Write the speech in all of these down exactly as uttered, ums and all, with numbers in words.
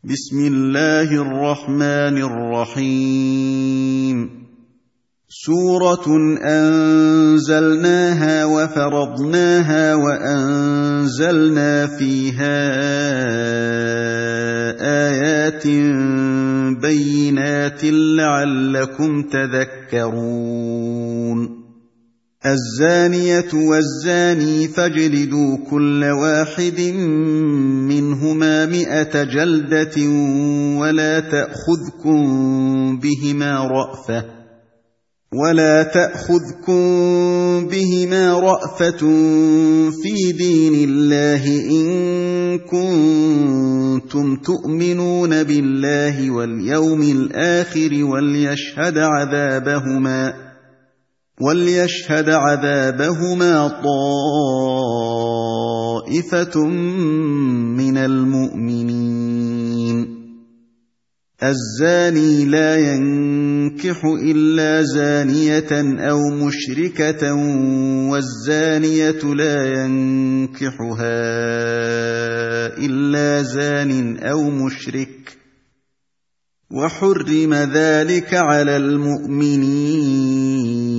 بسم الله الرحمن الرحيم سورة أنزلناها وفرضناها وأنزلنا فيها آيات بينات لعلكم تذكرون الزانية والزاني فاجلدوا كل واحد منهما مئة جلدة ولا تأخذكم بهما رأفة ولا تأخذكم بهما رأفة في دين الله إن كنتم تؤمنون بالله واليوم الآخر وليشهد عذابهما وليشهد عذابهما طائفة من المؤمنين الزاني لا ينكح إلا زانية أو مشركة والزانية لا ينكحها إلا زان أو مشرك وحرم ذلك على المؤمنين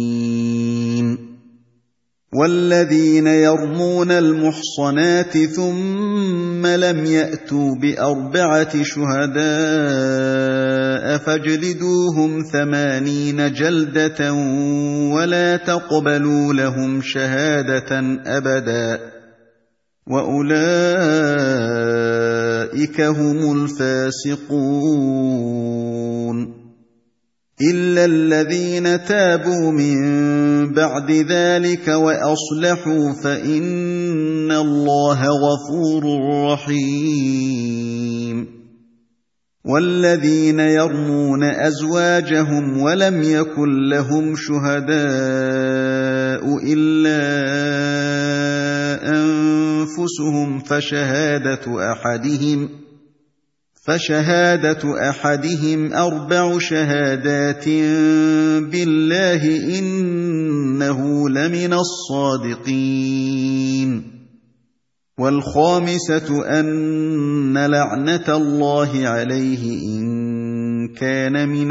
والذين يرمون المحصنات ثم لم يأتوا بأربعة شهداء فاجلدوهم ثمانين جلدة ولا تقبلوا لهم شهادة أبدا وأولئك هم الفاسقون إلا الذين تابوا من بعد ذلك وأصلحوا فإن الله غفور رحيم والذين يرمون أزواجهم ولم يكن لهم شهداء إلا أنفسهم فشهادة أحدهم فشهادة أحدهم أربع شهادات بالله إنه لمن الصادقين والخامسة أن لعنة الله عليه إن كان من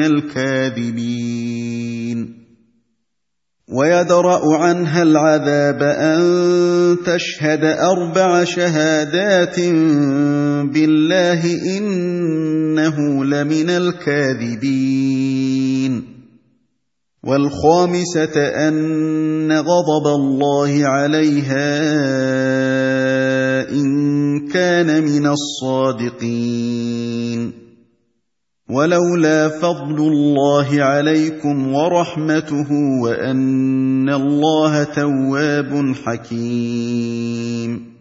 الكاذبين ويدرأ عنها العذاب أن تشهد أربع شهادات بالله إنه لمن الكاذبين والخامسة أن غضب الله عليها إن كان من الصادقين ولولا فضل الله عليكم ورحمته وأن الله تواب حكيم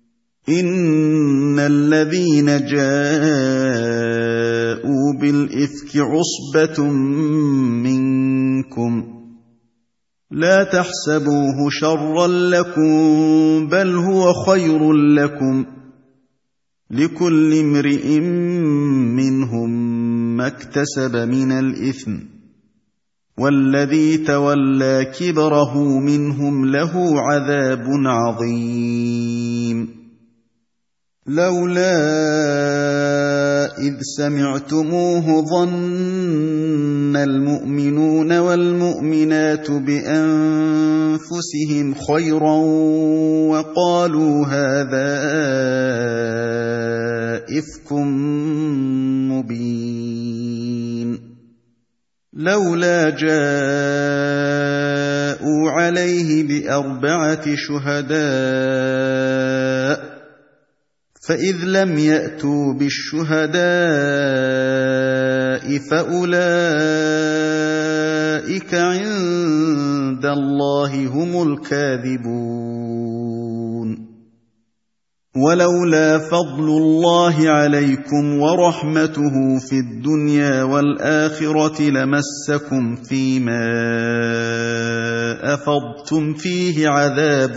إن الذين جاءوا بالإفك عصبة منكم لا تحسبوه شرا لكم بل هو خير لكم لكل امرئ منهم ما اكتسب من الإثم والذي تولى كبره منهم له عذاب عظيم لولا إذ سمعتموه ظن المؤمنون والمؤمنات بأنفسهم خيرا وقالوا هذا إفك مبين لولا جاءوا عليه بأربعة شهداء فإذ لم يأتوا بالشهداء فأولئك عند الله هم الكاذبون ولولا فضل الله عليكم ورحمته في الدنيا والآخرة لمسكم فيما أفضتم فيه عذاب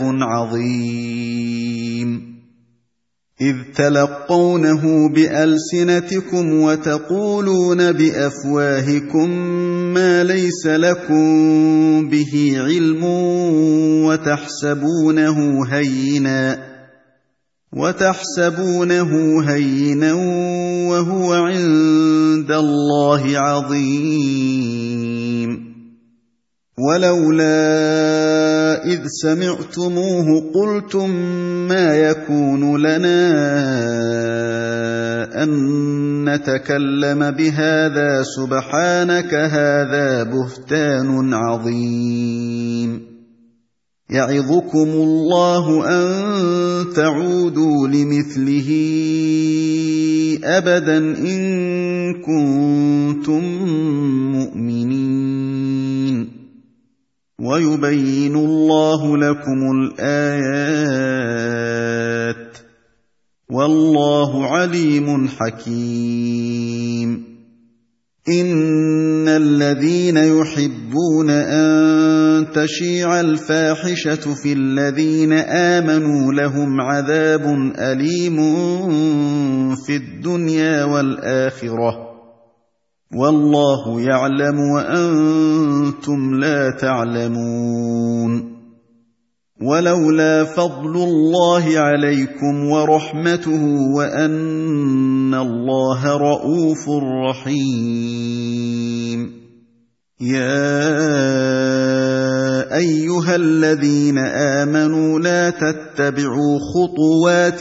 عظيم إذ تلقونه بألسنتكم وتقولون بأفواهكم ما ليس لكم به علم وتحسبونه هينا وتحسبونه هينا وهو عند الله عظيم ولولا إذ سمعتموه قلتم ما يكون لنا أن نتكلم بهذا سبحانك هذا بهتان عظيم يعظكم الله أن تعودوا لمثله أبدا إن كنتم مؤمنين ويبين الله لكم الآيات والله عليم حكيم إن الذين يحبون أن تشيع الفاحشة في الذين آمنوا لهم عذاب أليم في الدنيا والآخرة والله يعلم وأنتم لا تعلمون ولولا فضل الله عليكم ورحمته وأن الله رءوف رحيم يا أيها الذين آمنوا لا تتبعوا خطوات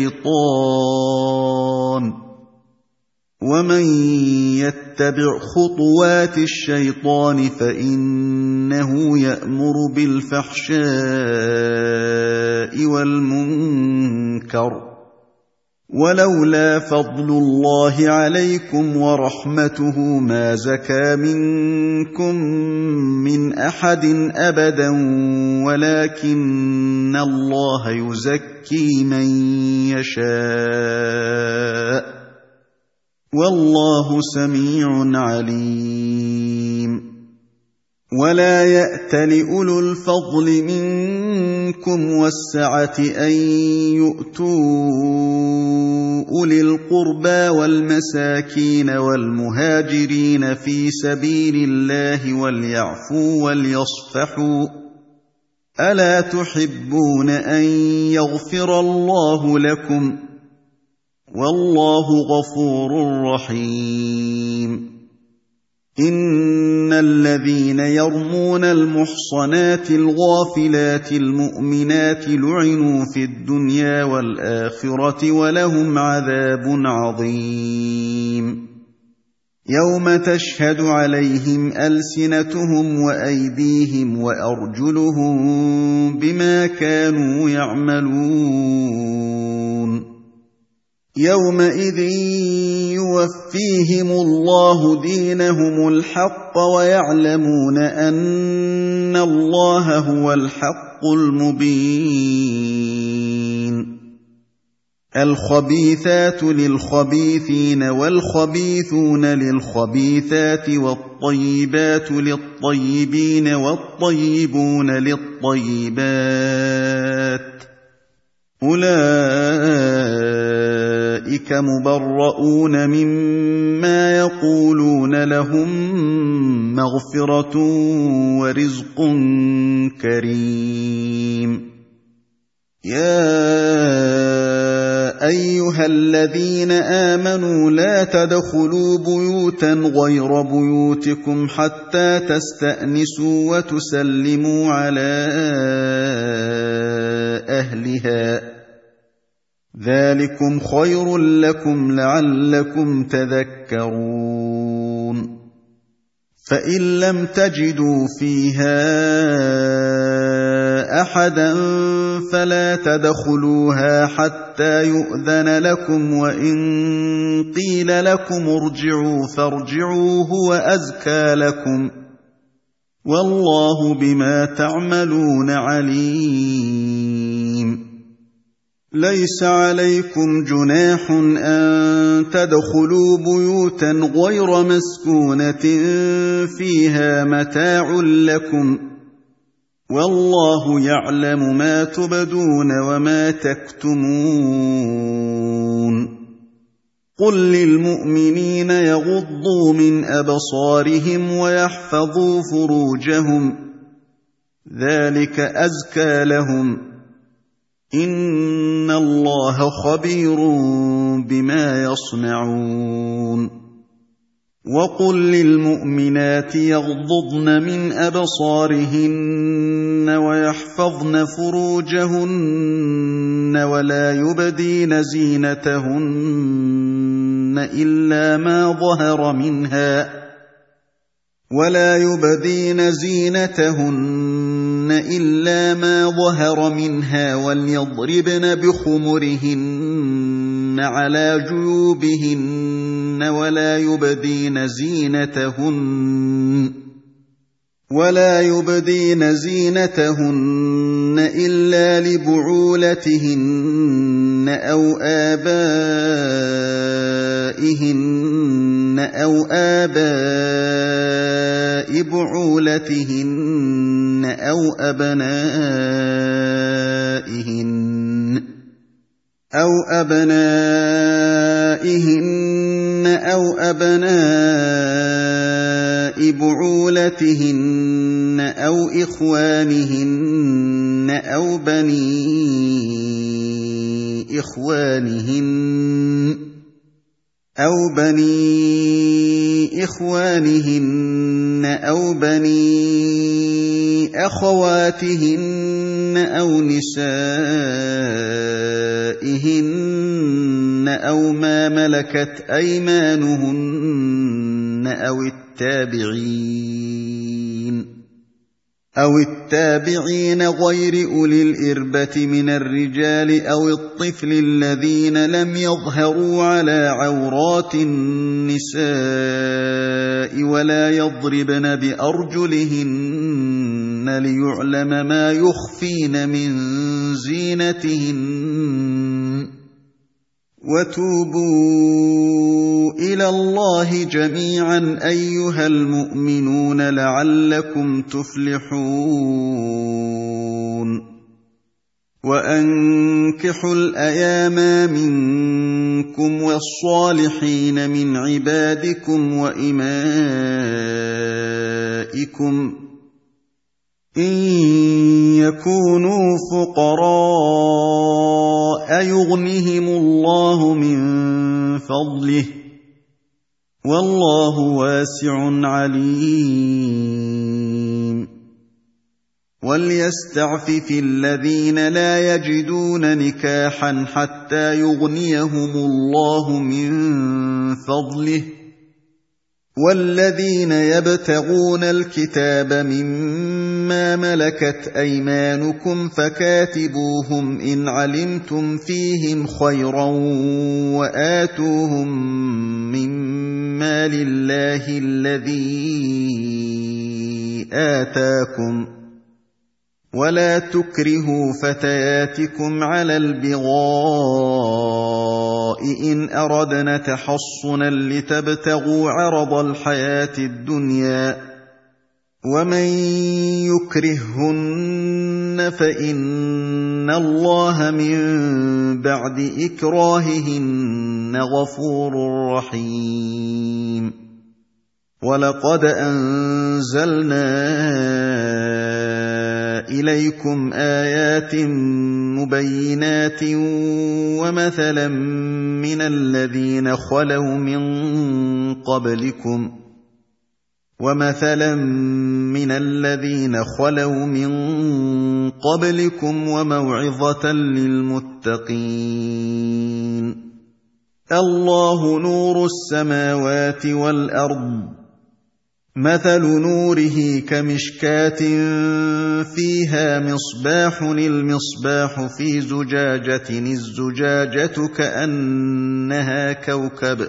الشيطان ومن يتبع خطوات الشيطان فإنه يأمر بالفحشاء والمنكر ولولا فضل الله عليكم ورحمته ما زكى منكم من أحد أبدا ولكن الله يزكي من يشاء والله سميع عليم ولا يأتل أولو الفضل منكم والسعة أن يؤتوا أولي القربى والمساكين والمهاجرين في سبيل الله وليعفوا وليصفحوا ألا تحبون أن يغفر الله لكم والله غفور رحيم إن الذين يرمون المحصنات الغافلات المؤمنات لعنوا في الدنيا والآخرة ولهم عذاب عظيم يوم تشهد عليهم ألسنتهم وأيديهم وأرجلهم بما كانوا يعملون يومئذ يوفيهم الله دينهم الحق ويعلمون أن الله هو الحق المبين الخبيثات للخبيثين والخبيثون للخبيثات والطيبات للطيبين والطيبون للطيبات أولئك مبرؤون مما يقولون لهم مغفرة ورزق كريم يا أيها الذين آمنوا لا تدخلوا بيوتا غير بيوتكم حتى تستأنسوا وتسلموا على أهلها ذلكم خير لكم لعلكم تذكرون فإن لم تجدوا فيها أحدا فلا تدخلوها حتى يؤذن لكم وإن قيل لكم ارجعوا فارجعوا هو أزكى لكم والله بما تعملون عليم ليس عليكم جناح أن تدخلوا بيوتا غير مسكونة فيها متاع لكم والله يعلم ما تبدون وما تكتمون قل للمؤمنين يغضوا من أبصارهم ويحفظوا فروجهم ذلك أزكى لهم إِنَّ اللَّهَ خَبِيرٌ بِمَا يَصْنَعُونَ وَقُل لِّلْمُؤْمِنَاتِ يَغْضُضْنَ مِنْ أَبْصَارِهِنَّ وَيَحْفَظْنَ فُرُوجَهُنَّ وَلَا يُبْدِينَ زِينَتَهُنَّ إِلَّا مَا ظَهَرَ مِنْهَا ولا يبدين زينتهن إلا ما ظهر منها وليضربن بخمرهن على جيوبهن ولا يبدين زينتهن ولا يبدين زينتهن إلا لبعولتهن أو آبائهن أو آباء بعولتهن أو أبنائهن أو أبنائهن أو أبناء بعولتهن أو إخوانهن أو بني إخوانهن أو بني إخوانهن أو بني أخواتهن أو نسائهن أو ما ملكت أيمانهن أو التابعين أو التابعين غير أولي الإربة من الرجال أو الطفل الذين لم يظهروا على عورات النساء ولا يضربن بأرجلهن ليعلم ما يخفين من زينتهن وتوبوا إلى الله جميعا أيها المؤمنون لعلكم تفلحون وأنكحوا الأيام منكم والصالحين من عبادكم وإمائكم إن يكونوا فقراء يغنهم الله من فضله والله واسع عليم وليستعفف الذين لا يجدون نكاحا حتى يغنيهم الله من فضله والذين يبتغون الكتاب مما ملكت أيمانكم فكاتبوهم إن علمتم فيهم خيرا وآتوهم مما لله الذي آتاكم ولا تكرهوا فتياتكم على البغاء إن أردنا تحصنا لتبتغوا عرض الحياة الدنيا ومن يكرههن فإن الله من بعد إكراههن غفور رحيم ولقد أنزلنا إليكم آيات مبينات ومثلا من الذين خلوا من قبلكم ومثلا من الذين خلوا من قبلكم وموعظة للمتقين الله نور السماوات والأرض مثل نوره كمشكاة فيها مصباح المصباح في زجاجة الزجاجة كأنها كوكب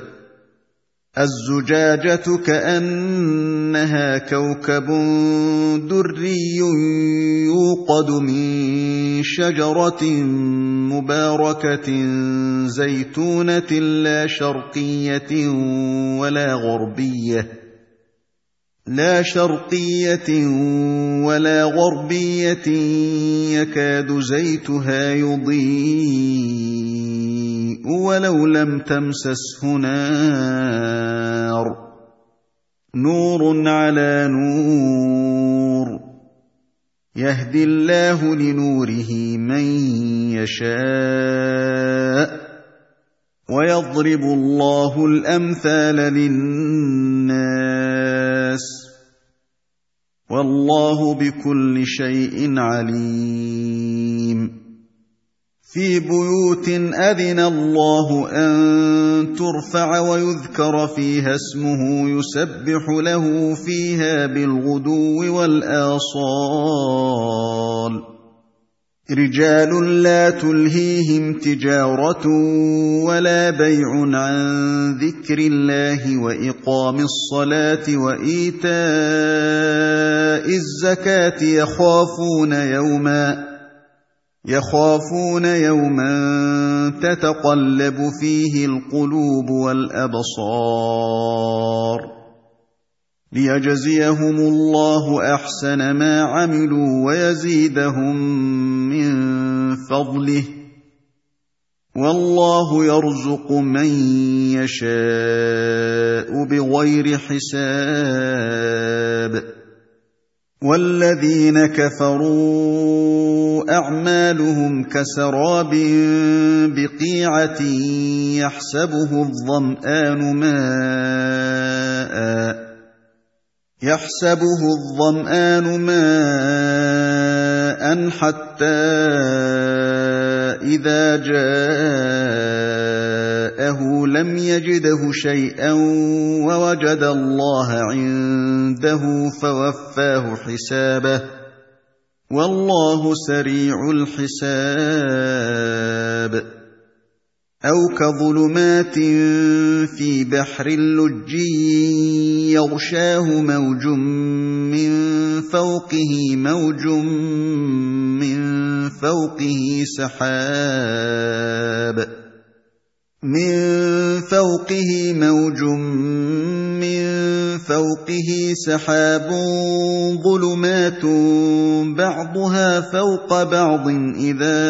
الزجاجة كأنها كوكب دري يوقد من شجرة مباركة زيتونة لا شرقية ولا غربية لا شرقية ولا غربية يكاد زيتها يضيء ولو لم تمسسه نار نور على نور يهدي الله لنوره من يشاء ويضرب الله الأمثال للناس والله بكل شيء عليم في بيوت أذن الله أن ترفع ويذكر فيها اسمه يسبح له فيها بالغدو والآصال رجال لا تلهيهم تجارة ولا بيع عن ذكر الله وإقام الصلاة وإيتاء الزكاة يخافون يوما يخافون يوما تتقلب فيه القلوب والأبصار ليجزيهم الله أحسن ما عملوا ويزيدهم من فضله والله يرزق من يشاء بغير حساب والذين كفروا أعمالهم كسراب بقيعة يحسبه الظمآن ماءً يحسبه الظمآن ماءً حتى إذا جاءه لم يجده شيئا ووجد الله عنده فوفاه حسابه والله سريع الحساب أو كظلمات في بحر لجي يغشاه موج من فوقه موج من فوقه سحاب من فوقه موج من فوقه سحاب ظلمات بعضها فوق بعض إذا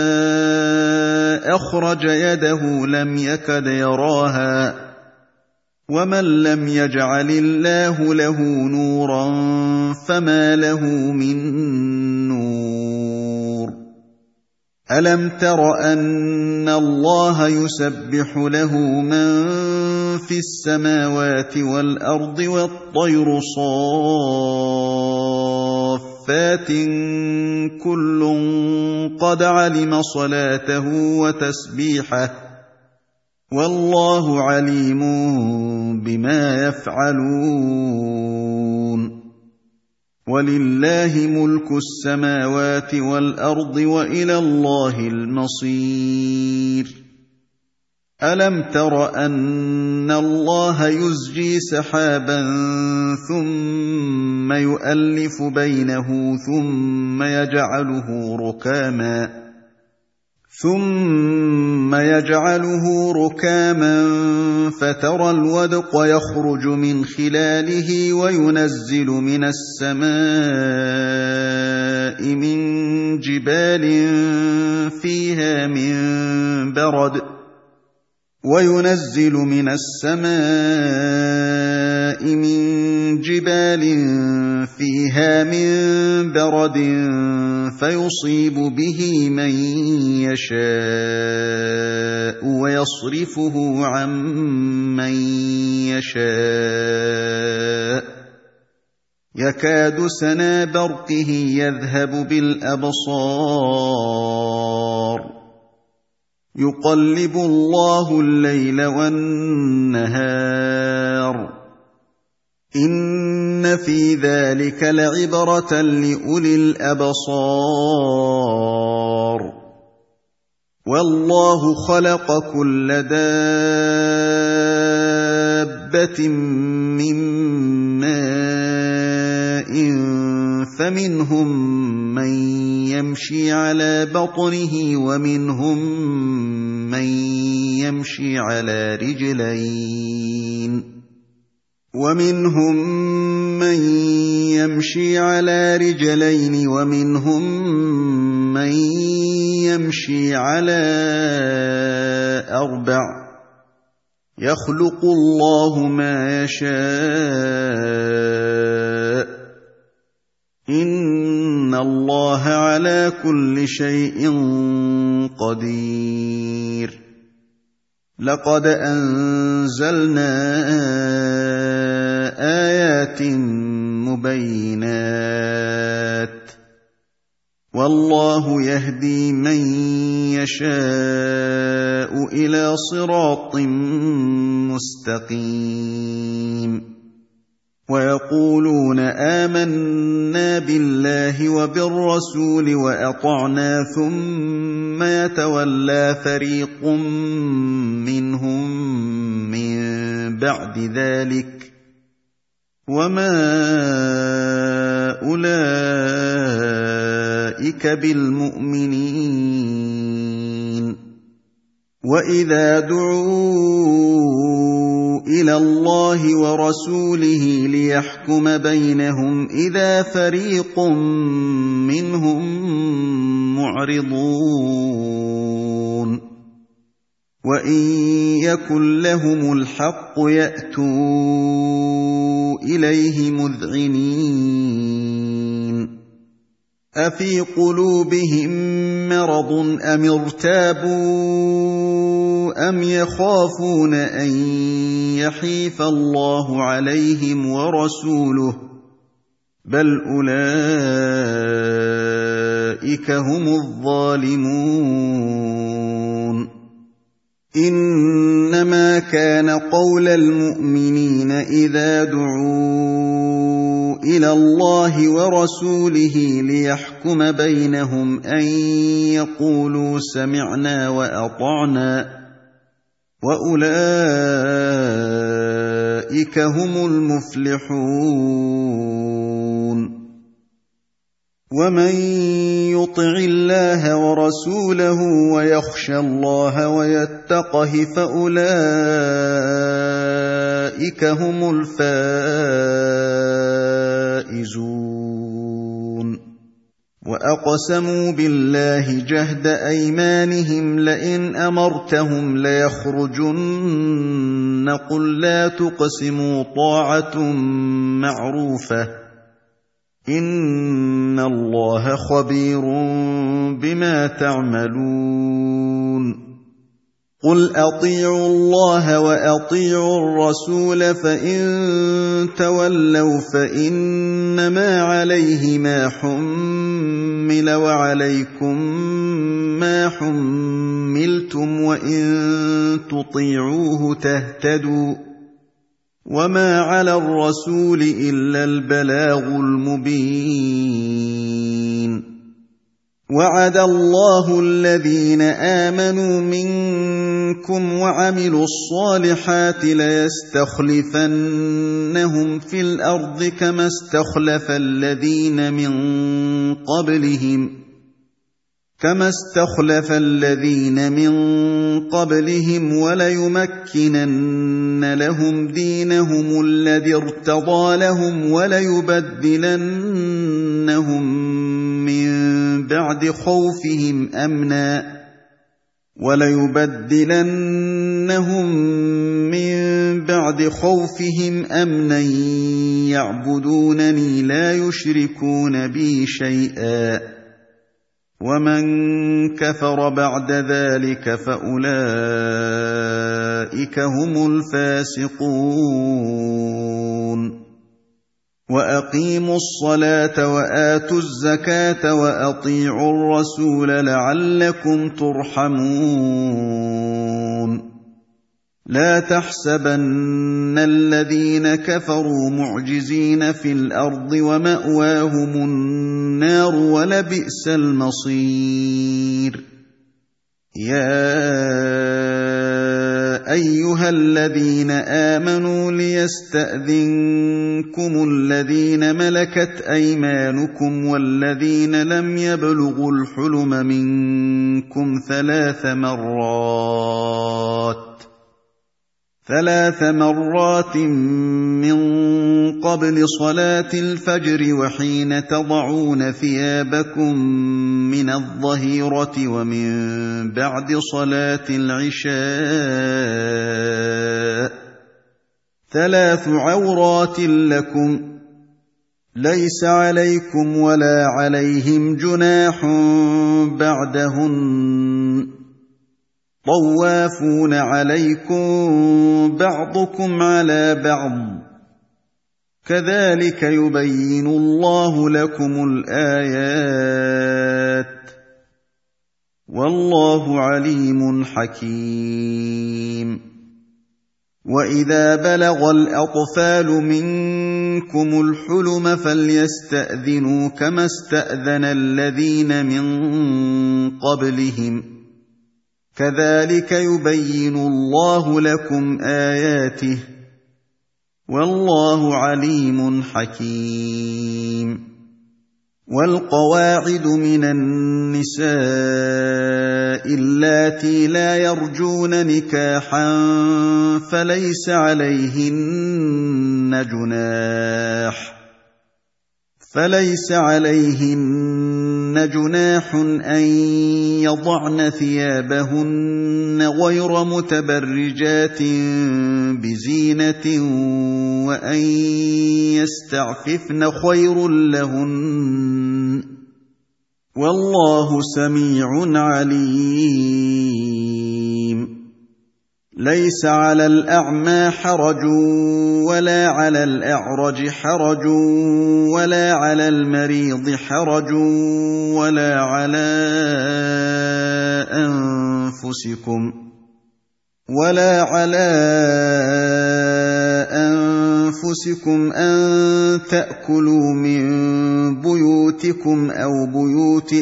أخرج يده لم يكد يراها ومن لم يجعل الله له نورا فما له من نور ألم تر أن الله يسبح له من في السماوات والأرض والطير صافات كل قد علم صلاته وتسبيحه والله عليم بما يفعلون ولله ملك السماوات والأرض وإلى الله المصير ألم تر أن الله يزجي سحابا ثم يؤلف بينه ثم يجعله ركاما ثم يجعله ركاما فترى الودق يخرج من خلاله وينزل من السماء من جبال فيها من برد وينزل من السماء من جبال فيها من برد فيصيب به من يشاء ويصرفه عن من يشاء يكاد سنا برقه يذهب بالأبصار يقلب الله الليل والنهار إن في ذلك لعبرة لأولي الأبصار والله خلق كل دابة من ماء فمنهم من يمشي على بطنه ومنهم من يمشي على رجلين ومنهم من يمشي على رجلين ومنهم من يمشي على أربع يخلق الله ما يشاء إن إِنَّ اللَّهَ عَلَىٰ كُلِّ شَيْءٍ قَدِيرٌ لَقَدْ أَنزَلْنَا آيَاتٍ مُبَيِّنَاتٍ وَاللَّهُ يَهْدِي مَن يَشَاءُ إِلَىٰ صِرَاطٍ مُّسْتَقِيمٍ وَيَقُولُونَ آمَنَّا بِاللَّهِ وَبِالرَّسُولِ وَأَطَعْنَا ثُمَّ يَتَوَلَّىٰ فَرِيقٌ مِّنْهُم مِّن بَعْدِ ذَٰلِكَ وَمَا أُولَٰئِكَ بِالْمُؤْمِنِينَ وَإِذَا دُعُوا إِلَى اللَّهِ وَرَسُولِهِ لِيَحْكُمَ بَيْنَهُمْ إِذَا فَرِيقٌ مِّنْهُم مُّعْرِضُونَ وَإِن يَكُن لَّهُمُ الْحَقُّ يَأْتُوا إِلَيْهِ مُذْعِنِينَ أَفِي قُلُوبِهِم مَّرَضٌ أَمِ ارْتَابُوا أَمْ يَخَافُونَ أَن يَحِيفَ اللَّهُ عَلَيْهِمْ وَرَسُولُهُ بَلْ أُولَٰئِكَ هُمُ الظَّالِمُونَ إِنَّمَا كَانَ قَوْلَ الْمُؤْمِنِينَ إِذَا دُعُوا إِلَى اللَّهِ وَرَسُولِهِ لِيَحْكُمَ بَيْنَهُمْ أَن يَقُولُوا سَمِعْنَا وَأَطَعْنَا وَأُولَٰئِكَ هُمُ الْمُفْلِحُونَ وَمَن يُطِعِ اللَّهَ وَرَسُولَهُ وَيَخْشَ اللَّهَ وَيَتَّقْهِ فَأُولَٰئِكَ هُمُ الْفَائِزُونَ وَأَقْسَمُوا بِاللَّهِ جَهْدَ أَيْمَانِهِمْ لَئِنْ أَمَرْتَهُمْ لَيَخْرُجُنَّ قُل لَّا تُقْسِمُوا طَاعَةٌ مَّعْرُوفَةٌ إِنَّ اللَّهَ خَبِيرٌ بِمَا تَعْمَلُونَ قُلْ أَطِيعُوا اللَّهَ وَأَطِيعُوا الرَّسُولَ فَإِن تَوَلَّوْا فَإِنَّمَا عَلَيْهِ مَا حُمِّلَ وَعَلَيْكُم مَّا حُمِّلْتُمْ وَإِن تُطِيعُوهُ تَهْتَدُوا وَمَا عَلَى الرَّسُولِ إِلَّا الْبَلَاغُ الْمُبِينُ وَعَدَ اللَّهُ الَّذِينَ آمَنُوا مِنكُمْ وَعَمِلُوا الصَّالِحَاتِ لَيَسْتَخْلِفَنَّهُمْ فِي الْأَرْضِ كَمَا اسْتَخْلَفَ الَّذِينَ مِن قَبْلِهِمْ كما استخلف الذين من قبلهم وليمكنن لهم دينهم الذي ارتضى لهم وليبدلنهم من بعد خوفهم أمنا وليبدلنهم من بعد خوفهم أمنا يعبدونني لا يشركون بي شيئا ومن كفر بعد ذلك فأولئك هم الفاسقون وأقيموا الصلاة وآتوا الزكاة وأطيعوا الرسول لعلكم ترحمون لا تحسبن الذين كفروا معجزين في الأرض ومأواهم النار ولبئس المصير يا أيها الذين آمنوا ليستأذنكم الذين ملكت أيمانكم والذين لم يبلغوا الحلم منكم ثلاث مرات ثلاث مرات من قبل صلاة الفجر وحين تضعون ثيابكم من الظهيرة ومن بعد صلاة العشاء ثلاث عورات لكم ليس عليكم ولا عليهم جناح بعدهن طوافون عليكم بعضكم على بعض كذلك يبين الله لكم الآيات والله عليم حكيم وإذا بلغ الأطفال منكم الحلم فليستأذنوا كما استأذن الذين من قبلهم كذلك يبين الله لكم آياته والله عليم حكيم والقواعد من النساء اللاتي لا يرجون نكاحا فليس عليهن جناح فليس عليهن جناح أن يضعن ثيابهن غير متبرجات بزينة وأن يستعففن خير لهن والله سميع عليم ليس على الأعمى حرج ولا على الأعرج حرج ولا على المريض حرج ولا على أنفسكم ولا على أنفسكم أن تأكلوا من بيوتكم أو بيوت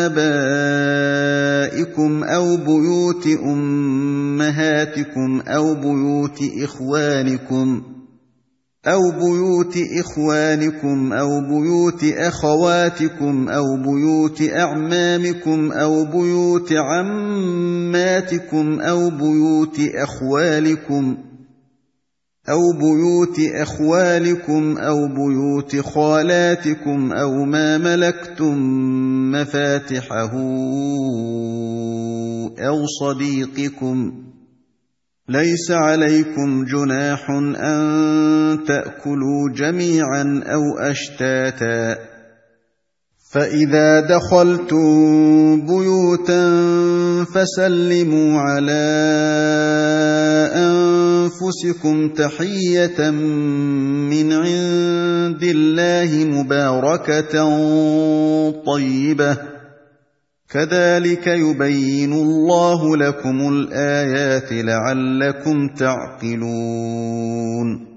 آبائكم أو بيوت أمهاتكم أو بيوت إخوانكم أو بيوت إخوانكم أو بيوت أخواتكم أو بيوت أعمامكم أو بيوت عماتكم أو بيوت أخوالكم أو بيوت أخوالكم أو بيوت خالاتكم أو ما ملكتم مفاتحه أو صديقكم ليس عليكم جناح أن تأكلوا جميعا أو أشتاتا فإذا دخلتم بيوتا فسلموا على أنفسكم تحية من عند الله مباركة طيبة كذلك يبين الله لكم الآيات لعلكم تعقلون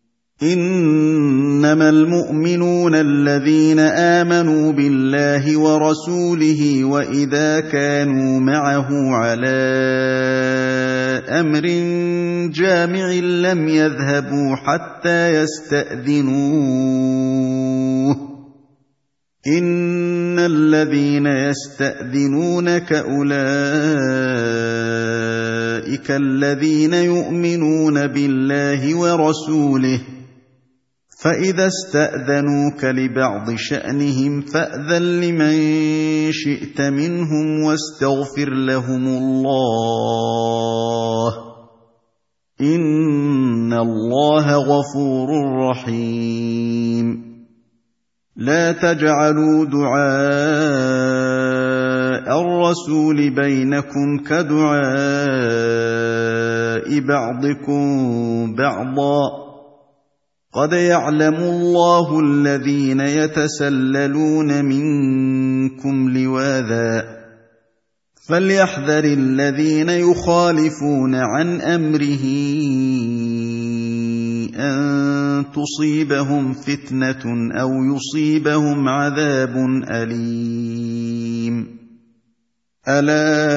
إنما المؤمنون الذين آمنوا بالله ورسوله وإذا كانوا معه على أمر جامع لم يذهبوا حتى يستأذنوه إن الذين يستأذنونك أولئك الذين يؤمنون بالله ورسوله فإذا استأذنوك لبعض شأنهم فأذن لمن شئت منهم واستغفر لهم الله إن الله غفور رحيم لا تجعلوا دعاء الرسول بينكم كدعاء بعضكم بعضا قد يعلم الله الذين يتسللون منكم لواذا فليحذر الذين يخالفون عن أمره أن تصيبهم فتنة أو يصيبهم عذاب أليم ألا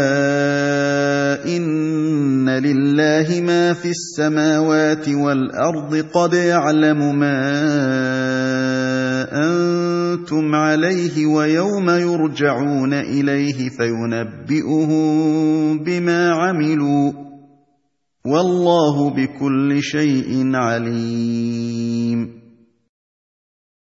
إن لله ما في السماوات والأرض قد يعلم ما أنتم عليه ويوم يرجعون إليه فينبئهم بما عملوا والله بكل شيء عليم